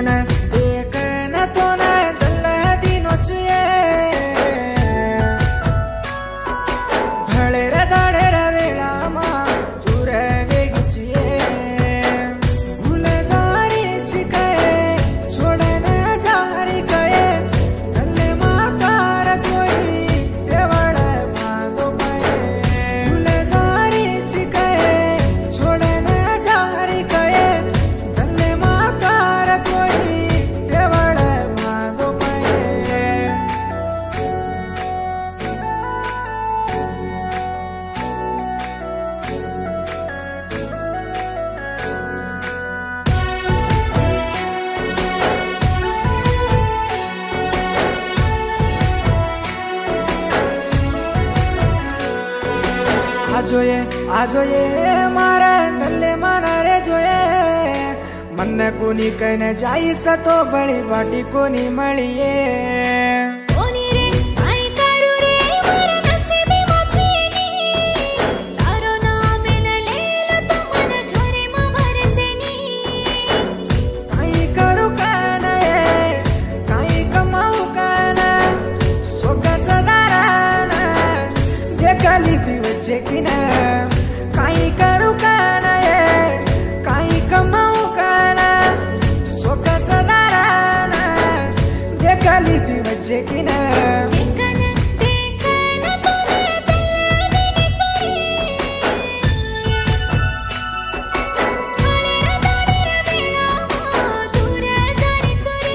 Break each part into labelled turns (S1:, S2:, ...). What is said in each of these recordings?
S1: देखन देखन तो न दल दिनो चुए भले रे दाड़े रे वेला मा दूर वेगी चिए भूल जारी चिके छोड़े न जारी कए दल्ले मा कार कोई देवड़ भांगो पाए भूल जारी चिके छोड़े न जारी कए दल्ले मा कार कोई देवड़ भांगो पाए आजोये मारे दल्ले माना रे जोये मन कोनी कहने जाई सतो बड़ी बाटी कोनी मळिए
S2: कोनी रे आई करू रे मारे नसीबी माछीनी तारो नाम न लेलो तो मन घरे मा भरसेनी
S1: काई करू काना काई कमाऊ काना सोग सदाराना देखली दिवचे किना काई करू काना काई कमाऊ काना सोग सदाराना देखली दिवचे किना
S2: देखन देखन तो ने दल्ले चोरी भले रे दाड़े रे वेला मा दूर जारी चोरी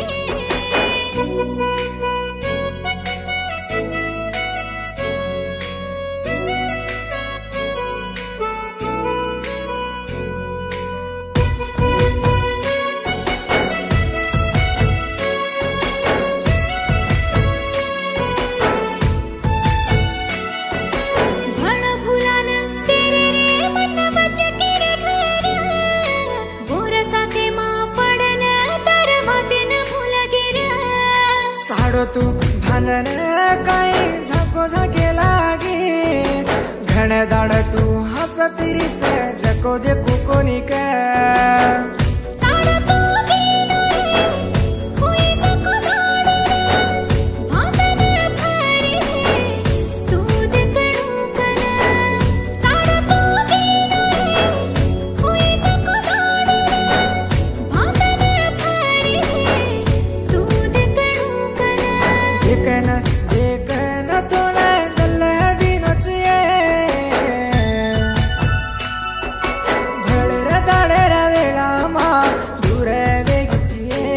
S2: भला भूलान तेरे रे मन बच के रे घर बोर साथे मा पड़न तर माते न भूल गिर
S1: साडो तू भांगन काई झाको झाके लागी घण दाड़ तू हसतिरी से जको देखू कोनी का
S2: साड़ा तो दीनो रे कोई जको दाड़े भांगन भरी तू देखणू कना साड़ा तो दीनो रे कोई जको दाड़े भांगन भरी तू देखणू कना
S1: देखन देखन तो न दल दिनो चुए भले रे दाड़े रे वेला मा दूर वेगी चिए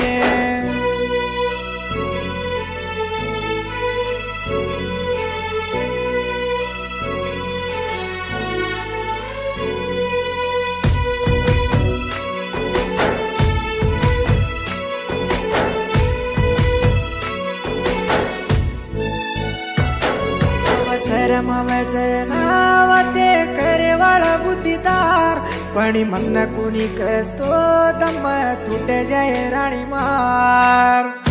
S1: अवसरमा वचनावते करे वाला बुद्धिदार पणी मन कोणी कस्तो दम तुटे जाय राणी मार